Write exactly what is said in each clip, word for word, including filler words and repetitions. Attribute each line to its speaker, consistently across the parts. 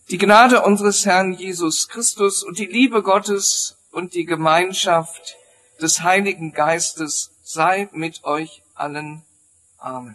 Speaker 1: Die Gnade unseres Herrn Jesus Christus und die Liebe Gottes und die Gemeinschaft des Heiligen Geistes sei mit euch allen. Amen.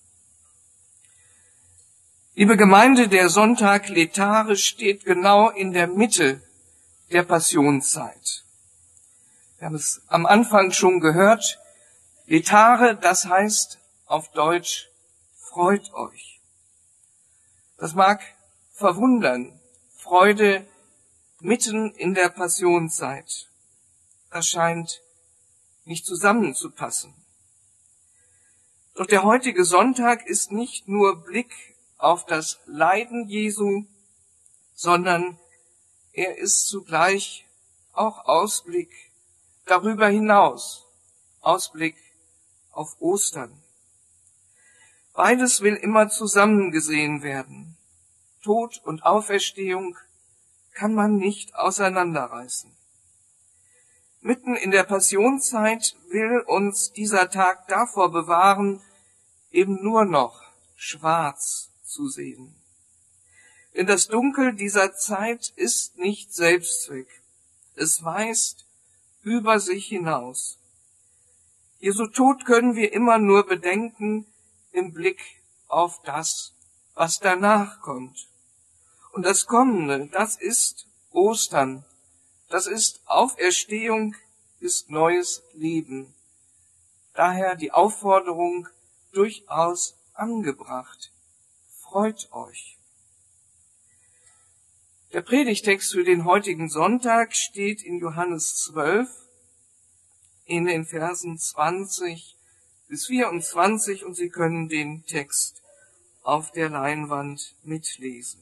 Speaker 1: Liebe Gemeinde, der Sonntag Letare steht genau in der Mitte der Passionszeit. Wir haben es am Anfang schon gehört. Letare, das heißt auf Deutsch, freut euch. Das mag verwundern, Freude mitten in der Passionszeit. Das scheint nicht zusammenzupassen. Doch der heutige Sonntag ist nicht nur Blick auf das Leiden Jesu, sondern er ist zugleich auch Ausblick darüber hinaus, Ausblick auf Ostern. Beides will immer zusammen gesehen werden. Tod und Auferstehung kann man nicht auseinanderreißen. Mitten in der Passionszeit will uns dieser Tag davor bewahren, eben nur noch schwarz zu sehen. Denn das Dunkel dieser Zeit ist nicht Selbstzweck. Es weist über sich hinaus. Jesu Tod können wir immer nur bedenken im Blick auf das, was danach kommt. Und das Kommende, das ist Ostern, das ist Auferstehung, ist neues Leben. Daher die Aufforderung durchaus angebracht. Freut euch. Der Predigtext für den heutigen Sonntag steht in Johannes zwölf, in den Versen zwanzig bis vierundzwanzig, und Sie können den Text auf der Leinwand mitlesen.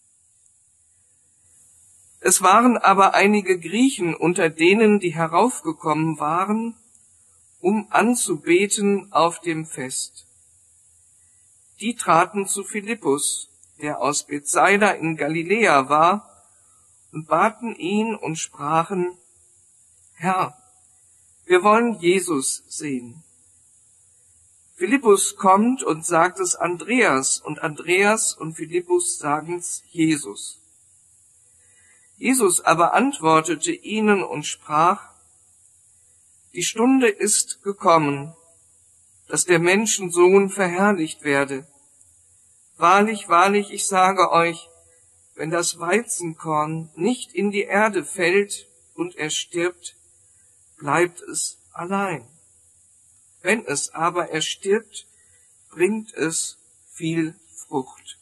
Speaker 1: Es waren aber einige Griechen unter denen, die heraufgekommen waren, um anzubeten auf dem Fest. Die traten zu Philippus, der aus Bethsaida in Galiläa war, und baten ihn und sprachen: Herr, wir wollen Jesus sehen. Philippus kommt und sagt es Andreas, und Andreas und Philippus sagen's Jesus. Jesus aber antwortete ihnen und sprach: Die Stunde ist gekommen, dass der Menschensohn verherrlicht werde. Wahrlich, wahrlich, ich sage euch, wenn das Weizenkorn nicht in die Erde fällt und er stirbt, bleibt es allein. Wenn es aber erstirbt, bringt es viel Frucht.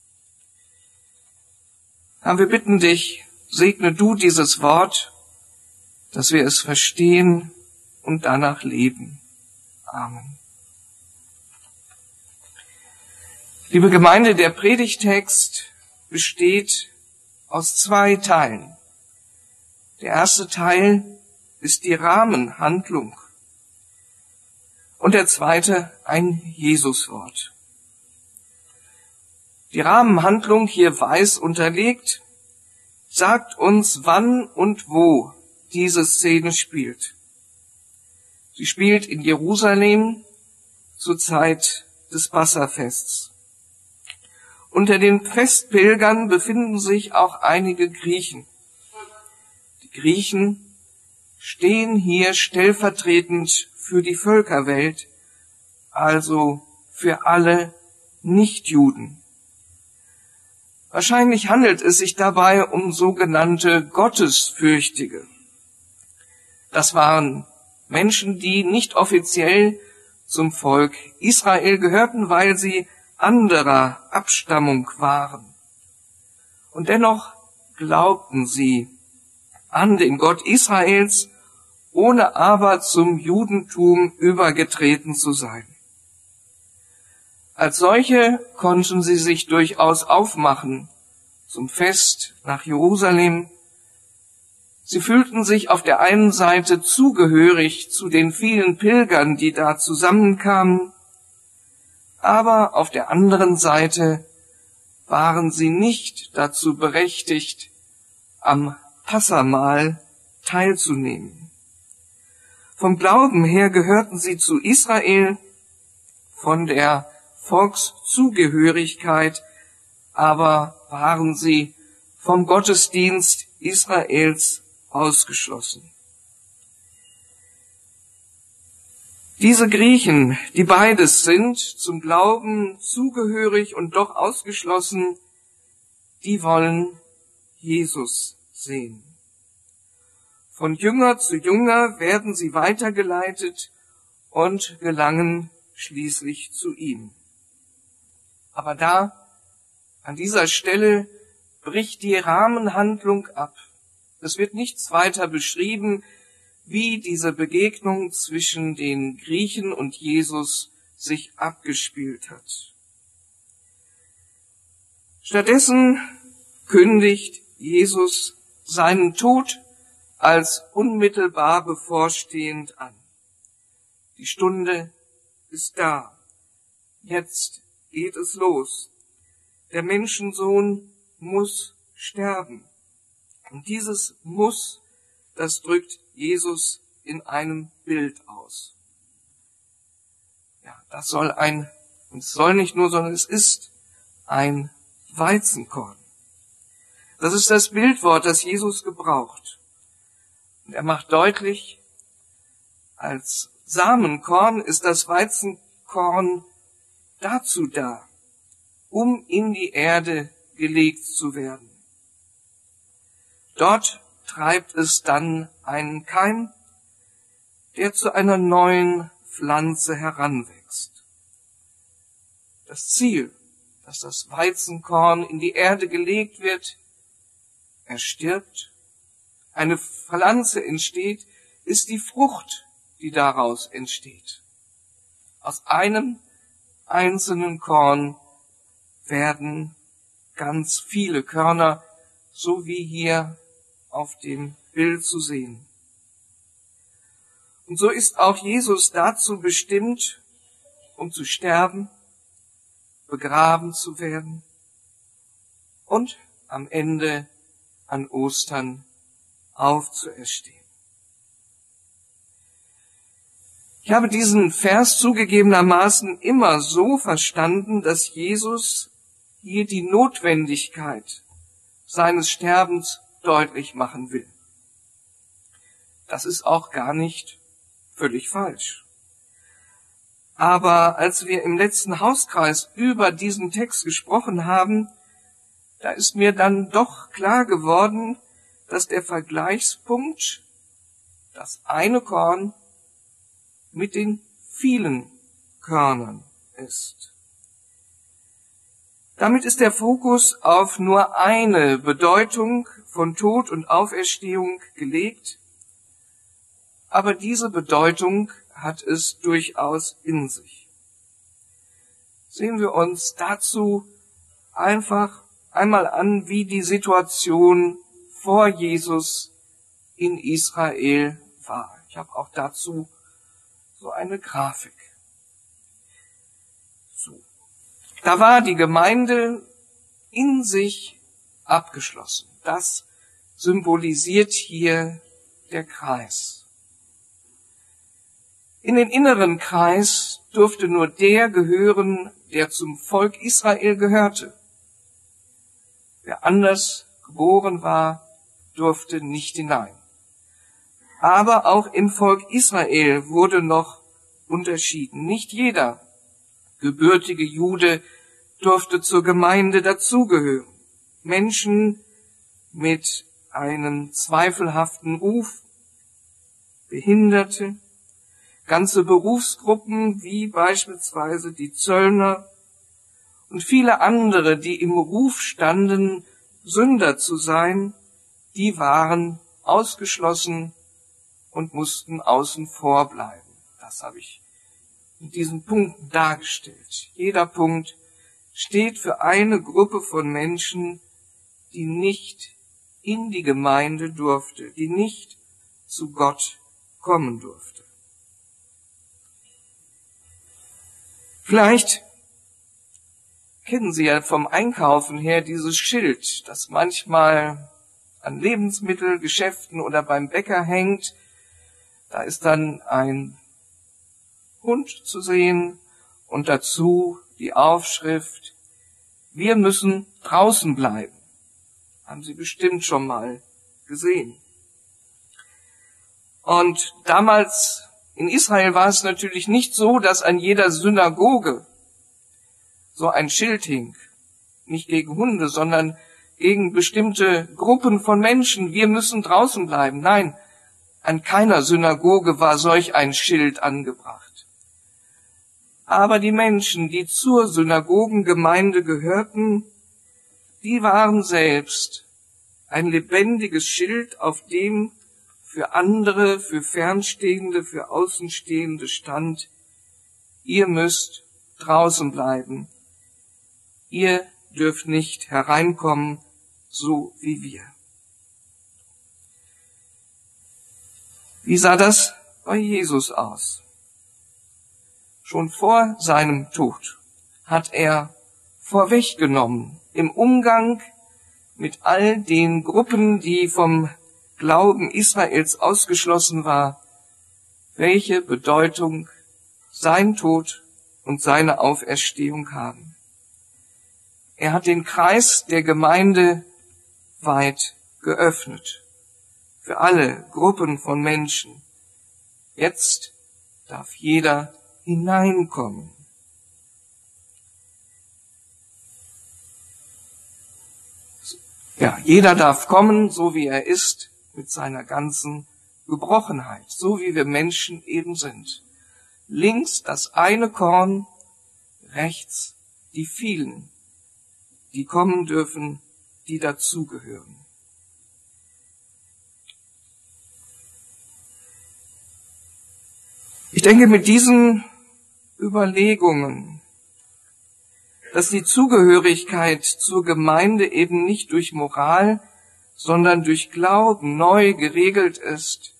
Speaker 1: Herr, wir bitten dich, segne du dieses Wort, dass wir es verstehen und danach leben. Amen. Liebe Gemeinde, der Predigtext besteht aus zwei Teilen. Der erste Teil ist die Rahmenhandlung und der zweite ein Jesuswort. Die Rahmenhandlung, hier weiß unterlegt, sagt uns, wann und wo diese Szene spielt. Sie spielt in Jerusalem zur Zeit des Passafests. Unter den Festpilgern befinden sich auch einige Griechen. Die Griechen stehen hier stellvertretend für die Völkerwelt, also für alle Nichtjuden. Wahrscheinlich handelt es sich dabei um sogenannte Gottesfürchtige. Das waren Menschen, die nicht offiziell zum Volk Israel gehörten, weil sie anderer Abstammung waren. Und dennoch glaubten sie an den Gott Israels, ohne aber zum Judentum übergetreten zu sein. Als solche konnten sie sich durchaus aufmachen zum Fest nach Jerusalem. Sie fühlten sich auf der einen Seite zugehörig zu den vielen Pilgern, die da zusammenkamen, aber auf der anderen Seite waren sie nicht dazu berechtigt, am Passamahl teilzunehmen. Vom Glauben her gehörten sie zu Israel, von der Volkszugehörigkeit aber waren sie vom Gottesdienst Israels ausgeschlossen. Diese Griechen, die beides sind, zum Glauben zugehörig und doch ausgeschlossen, die wollen Jesus sehen. Von Jünger zu Jünger werden sie weitergeleitet und gelangen schließlich zu ihm. Aber da, an dieser Stelle, bricht die Rahmenhandlung ab. Es wird nichts weiter beschrieben, wie diese Begegnung zwischen den Griechen und Jesus sich abgespielt hat. Stattdessen kündigt Jesus seinen Tod als unmittelbar bevorstehend an. Die Stunde ist da. Jetzt geht es los. Der Menschensohn muss sterben. Und dieses Muss, das drückt Jesus in einem Bild aus. Ja, das soll ein, und es soll nicht nur, sondern es ist ein Weizenkorn. Das ist das Bildwort, das Jesus gebraucht. Und er macht deutlich, als Samenkorn ist das Weizenkorn dazu da, um in die Erde gelegt zu werden. Dort treibt es dann einen Keim, der zu einer neuen Pflanze heranwächst. Das Ziel, dass das Weizenkorn in die Erde gelegt wird, er stirbt, eine Pflanze entsteht, ist die Frucht, die daraus entsteht. Aus einem einzelnen Korn werden ganz viele Körner, so wie hier auf dem Bild zu sehen. Und so ist auch Jesus dazu bestimmt, um zu sterben, begraben zu werden und am Ende an Ostern aufzuerstehen. Ich habe diesen Vers zugegebenermaßen immer so verstanden, dass Jesus hier die Notwendigkeit seines Sterbens deutlich machen will. Das ist auch gar nicht völlig falsch. Aber als wir im letzten Hauskreis über diesen Text gesprochen haben, da ist mir dann doch klar geworden, dass der Vergleichspunkt das eine Korn mit den vielen Körnern ist. Damit ist der Fokus auf nur eine Bedeutung von Tod und Auferstehung gelegt, aber diese Bedeutung hat es durchaus in sich. Sehen wir uns dazu einfach einmal an, wie die Situation vor Jesus in Israel war. Ich habe auch dazu so eine Grafik. So. Da war die Gemeinde in sich abgeschlossen. Das symbolisiert hier der Kreis. In den inneren Kreis durfte nur der gehören, der zum Volk Israel gehörte. Wer anders geboren war, durfte nicht hinein. Aber auch im Volk Israel wurde noch unterschieden. Nicht jeder gebürtige Jude durfte zur Gemeinde dazugehören. Menschen mit einem zweifelhaften Ruf, Behinderte, ganze Berufsgruppen wie beispielsweise die Zöllner und viele andere, die im Ruf standen, Sünder zu sein, die waren ausgeschlossen und mussten außen vor bleiben. Das habe ich in diesen Punkten dargestellt. Jeder Punkt steht für eine Gruppe von Menschen, die nicht in die Gemeinde durfte, die nicht zu Gott kommen durfte. Vielleicht kennen Sie ja vom Einkaufen her dieses Schild, das manchmal an Lebensmittelgeschäften oder beim Bäcker hängt. Da ist dann ein Hund zu sehen und dazu die Aufschrift: Wir müssen draußen bleiben. Haben Sie bestimmt schon mal gesehen. Und damals in Israel war es natürlich nicht so, dass an jeder Synagoge so ein Schild hing. Nicht gegen Hunde, sondern gegen bestimmte Gruppen von Menschen. Wir müssen draußen bleiben. Nein, an keiner Synagoge war solch ein Schild angebracht. Aber die Menschen, die zur Synagogengemeinde gehörten, die waren selbst ein lebendiges Schild, auf dem für andere, für Fernstehende, für Außenstehende stand: Ihr müsst draußen bleiben. Ihr dürft nicht hereinkommen, so wie wir. Wie sah das bei Jesus aus? Schon vor seinem Tod hat er vorweggenommen im Umgang mit all den Gruppen, die vom Glauben Israels ausgeschlossen war, welche Bedeutung sein Tod und seine Auferstehung haben. Er hat den Kreis der Gemeinde weit geöffnet für alle Gruppen von Menschen. Jetzt darf jeder hineinkommen. Ja, jeder darf kommen, so wie er ist, mit seiner ganzen Gebrochenheit, so wie wir Menschen eben sind. Links das eine Korn, rechts die vielen, die kommen dürfen, die dazugehören. Ich denke, mit diesen Überlegungen, dass die Zugehörigkeit zur Gemeinde eben nicht durch Moral, sondern durch Glauben neu geregelt ist,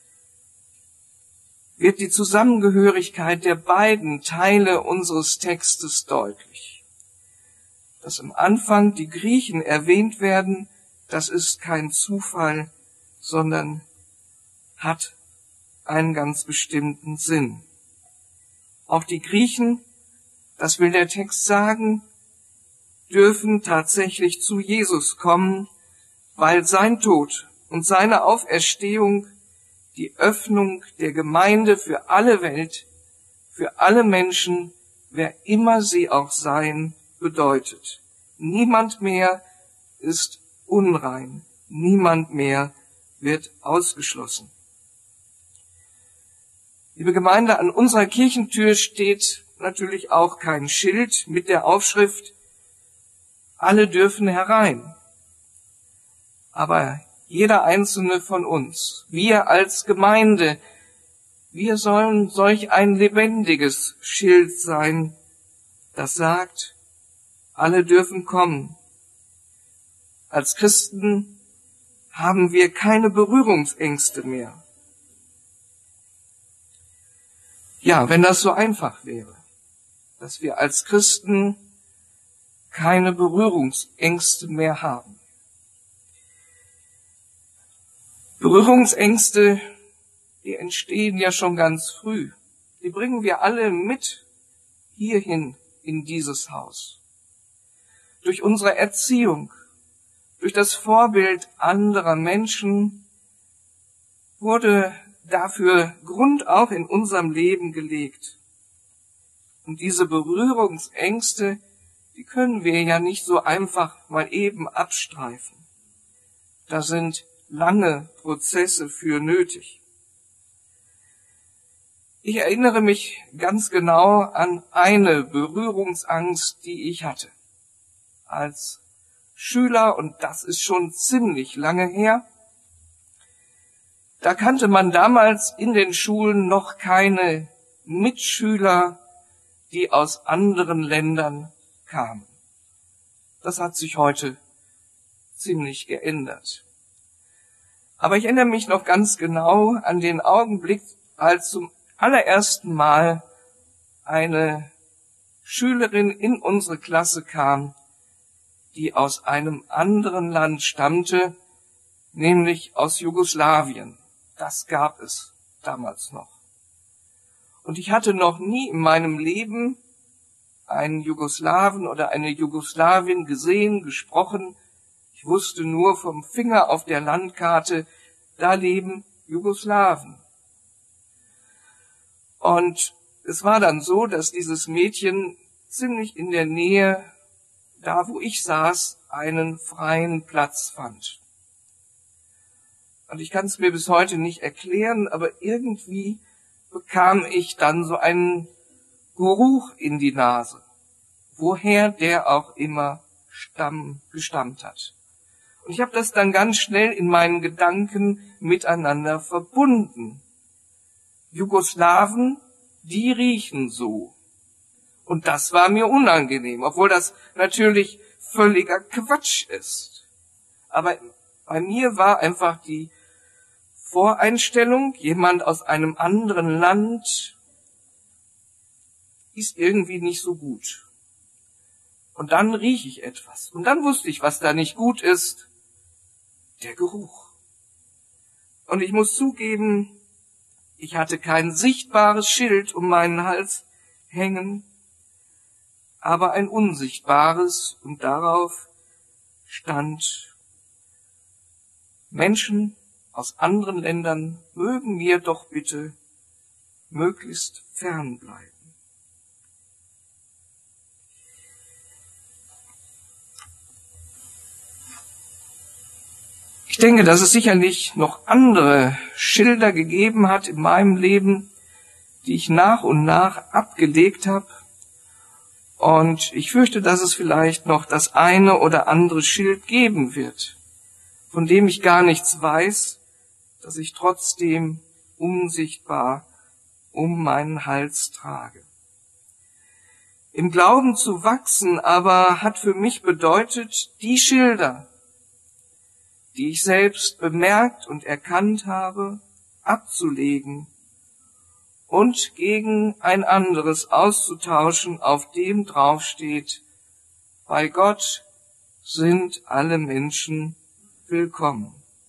Speaker 1: wird die Zusammengehörigkeit der beiden Teile unseres Textes deutlich. Dass am Anfang die Griechen erwähnt werden, das ist kein Zufall, sondern hat einen ganz bestimmten Sinn. Auch die Griechen, das will der Text sagen, dürfen tatsächlich zu Jesus kommen, weil sein Tod und seine Auferstehung die Öffnung der Gemeinde für alle Welt, für alle Menschen, wer immer sie auch seien, bedeutet. Niemand mehr ist unrein, niemand mehr wird ausgeschlossen. Liebe Gemeinde, an unserer Kirchentür steht natürlich auch kein Schild mit der Aufschrift: Alle dürfen herein. Aber jeder einzelne von uns, wir als Gemeinde, wir sollen solch ein lebendiges Schild sein, das sagt: Alle dürfen kommen. Als Christen haben wir keine Berührungsängste mehr. Ja, wenn das so einfach wäre, dass wir als Christen keine Berührungsängste mehr haben. Berührungsängste, die entstehen ja schon ganz früh. Die bringen wir alle mit hierhin in dieses Haus. Durch unsere Erziehung, durch das Vorbild anderer Menschen wurde dafür Grund auch in unserem Leben gelegt. Und diese Berührungsängste, die können wir ja nicht so einfach mal eben abstreifen. Da sind lange Prozesse für nötig. Ich erinnere mich ganz genau an eine Berührungsangst, die ich hatte. Als Schüler, und das ist schon ziemlich lange her, da kannte man damals in den Schulen noch keine Mitschüler, die aus anderen Ländern kamen. Das hat sich heute ziemlich geändert. Aber ich erinnere mich noch ganz genau an den Augenblick, als zum allerersten Mal eine Schülerin in unsere Klasse kam, die aus einem anderen Land stammte, nämlich aus Jugoslawien. Das gab es damals noch. Und ich hatte noch nie in meinem Leben einen Jugoslawen oder eine Jugoslawin gesehen, gesprochen. Ich Ich wusste nur vom Finger auf der Landkarte, da leben Jugoslawen. Und es war dann so, dass dieses Mädchen ziemlich in der Nähe, da wo ich saß, einen freien Platz fand. Und ich kann es mir bis heute nicht erklären, aber irgendwie bekam ich dann so einen Geruch in die Nase, woher der auch immer stamm, gestammt hat. Und ich habe das dann ganz schnell in meinen Gedanken miteinander verbunden. Jugoslawen, die riechen so. Und das war mir unangenehm, obwohl das natürlich völliger Quatsch ist. Aber bei mir war einfach die Voreinstellung, jemand aus einem anderen Land ist irgendwie nicht so gut. Und dann riech ich etwas. Und dann wusste ich, was da nicht gut ist. Der Geruch. Und ich muss zugeben, ich hatte kein sichtbares Schild um meinen Hals hängen, aber ein unsichtbares, und darauf stand: Menschen aus anderen Ländern mögen mir doch bitte möglichst fern bleiben. Ich denke, dass es sicherlich noch andere Schilder gegeben hat in meinem Leben, die ich nach und nach abgelegt habe. Und ich fürchte, dass es vielleicht noch das eine oder andere Schild geben wird, von dem ich gar nichts weiß, das ich trotzdem unsichtbar um meinen Hals trage. Im Glauben zu wachsen aber hat für mich bedeutet, die Schilder, die ich selbst bemerkt und erkannt habe, abzulegen und gegen ein anderes auszutauschen, auf dem draufsteht: Bei Gott sind alle Menschen willkommen.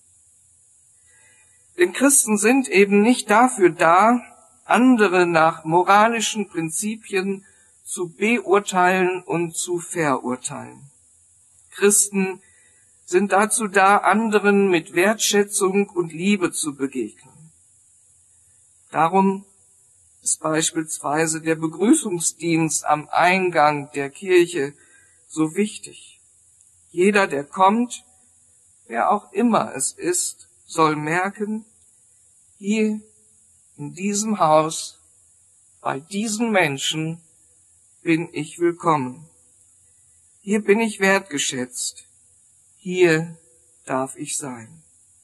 Speaker 1: Denn Christen sind eben nicht dafür da, andere nach moralischen Prinzipien zu beurteilen und zu verurteilen. Christen sind dazu da, anderen mit Wertschätzung und Liebe zu begegnen. Darum ist beispielsweise der Begrüßungsdienst am Eingang der Kirche so wichtig. Jeder, der kommt, wer auch immer es ist, soll merken, hier in diesem Haus, bei diesen Menschen bin ich willkommen. Hier bin ich wertgeschätzt. Hier darf ich sein.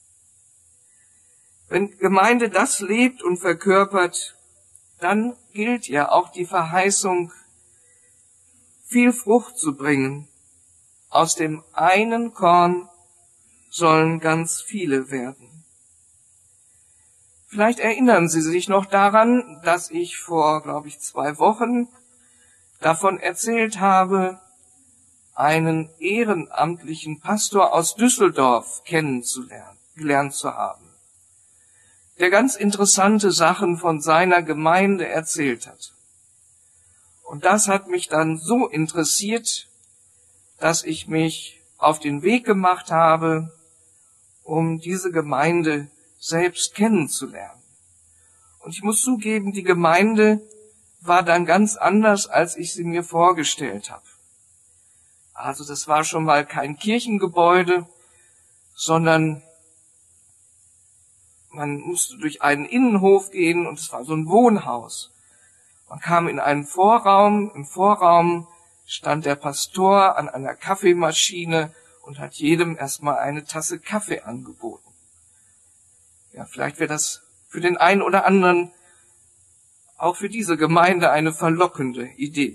Speaker 1: Wenn Gemeinde das lebt und verkörpert, dann gilt ja auch die Verheißung, viel Frucht zu bringen. Aus dem einen Korn sollen ganz viele werden. Vielleicht erinnern Sie sich noch daran, dass ich vor, glaube ich, zwei Wochen davon erzählt habe, einen ehrenamtlichen Pastor aus Düsseldorf kennenzulernen, gelernt zu haben, der ganz interessante Sachen von seiner Gemeinde erzählt hat. Und das hat mich dann so interessiert, dass ich mich auf den Weg gemacht habe, um diese Gemeinde selbst kennenzulernen. Und ich muss zugeben, die Gemeinde war dann ganz anders, als ich sie mir vorgestellt habe. Also das war schon mal kein Kirchengebäude, sondern man musste durch einen Innenhof gehen und es war so ein Wohnhaus. Man kam in einen Vorraum, im Vorraum stand der Pastor an einer Kaffeemaschine und hat jedem erstmal eine Tasse Kaffee angeboten. Ja, vielleicht wäre das für den einen oder anderen, auch für diese Gemeinde, eine verlockende Idee.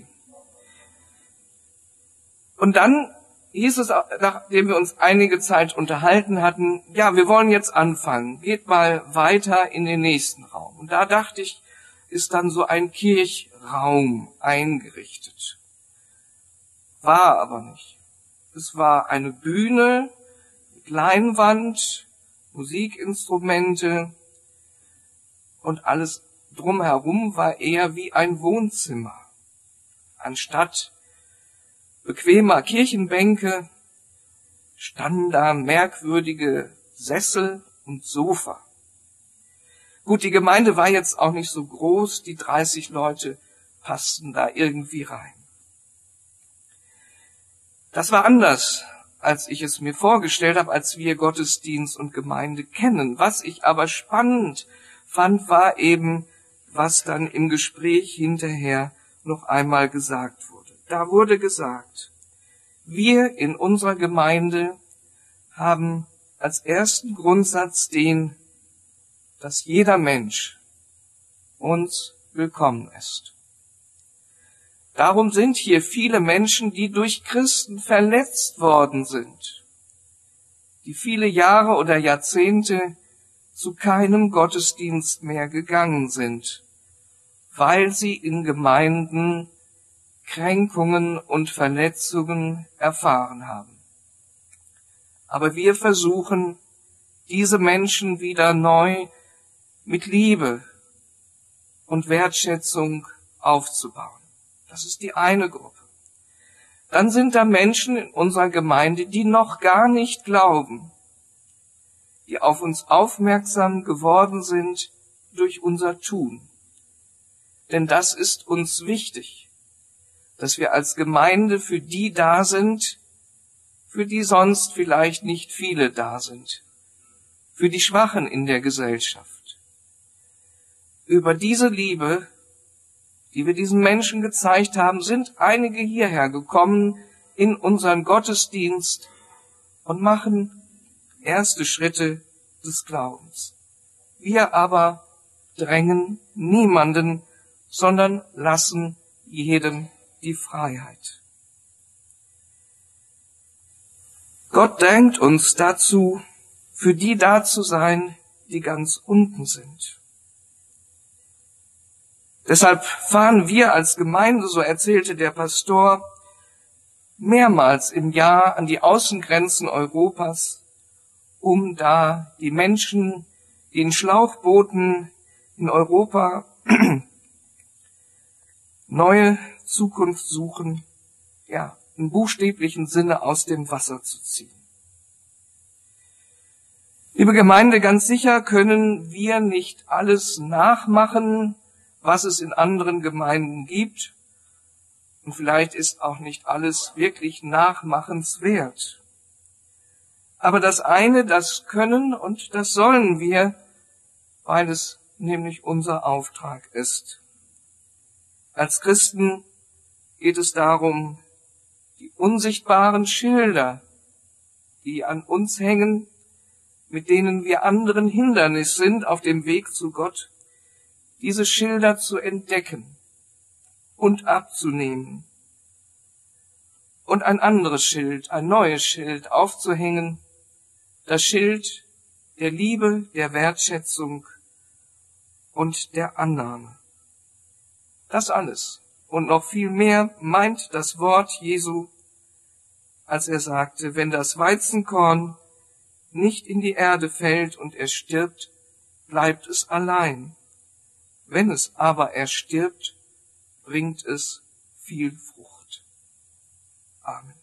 Speaker 1: Und dann hieß es, nachdem wir uns einige Zeit unterhalten hatten, ja, wir wollen jetzt anfangen, geht mal weiter in den nächsten Raum. Und da dachte ich, ist dann so ein Kirchraum eingerichtet. War aber nicht. Es war eine Bühne mit Leinwand, Musikinstrumente und alles drumherum war eher wie ein Wohnzimmer. Anstatt bequemer Kirchenbänke standen da merkwürdige Sessel und Sofa. Gut, die Gemeinde war jetzt auch nicht so groß, die dreißig Leute passten da irgendwie rein. Das war anders, als ich es mir vorgestellt habe, als wir Gottesdienst und Gemeinde kennen. Was ich aber spannend fand, war eben, was dann im Gespräch hinterher noch einmal gesagt wurde. Da wurde gesagt, wir in unserer Gemeinde haben als ersten Grundsatz den, dass jeder Mensch uns willkommen ist. Darum sind hier viele Menschen, die durch Christen verletzt worden sind, die viele Jahre oder Jahrzehnte zu keinem Gottesdienst mehr gegangen sind, weil sie in Gemeinden Kränkungen und Verletzungen erfahren haben. Aber wir versuchen, diese Menschen wieder neu mit Liebe und Wertschätzung aufzubauen. Das ist die eine Gruppe. Dann sind da Menschen in unserer Gemeinde, die noch gar nicht glauben, die auf uns aufmerksam geworden sind durch unser Tun. Denn das ist uns wichtig, dass wir als Gemeinde für die da sind, für die sonst vielleicht nicht viele da sind, für die Schwachen in der Gesellschaft. Über diese Liebe, die wir diesen Menschen gezeigt haben, sind einige hierher gekommen in unseren Gottesdienst und machen erste Schritte des Glaubens. Wir aber drängen niemanden, sondern lassen jedem die Freiheit. Gott drängt uns dazu, für die da zu sein, die ganz unten sind. Deshalb fahren wir als Gemeinde, so erzählte der Pastor, mehrmals im Jahr an die Außengrenzen Europas, um da die Menschen, die in Schlauchbooten in Europa neue Zukunft suchen, ja, im buchstäblichen Sinne aus dem Wasser zu ziehen. Liebe Gemeinde, ganz sicher können wir nicht alles nachmachen, was es in anderen Gemeinden gibt. Und vielleicht ist auch nicht alles wirklich nachmachenswert. Aber das eine, das können und das sollen wir, weil es nämlich unser Auftrag ist. Als Christen geht es darum, die unsichtbaren Schilder, die an uns hängen, mit denen wir anderen Hindernis sind auf dem Weg zu Gott, diese Schilder zu entdecken und abzunehmen und ein anderes Schild, ein neues Schild aufzuhängen, das Schild der Liebe, der Wertschätzung und der Annahme. Das alles und noch viel mehr meint das Wort Jesu, als er sagte, wenn das Weizenkorn nicht in die Erde fällt und er stirbt, bleibt es allein. Wenn es aber erstirbt, bringt es viel Frucht. Amen.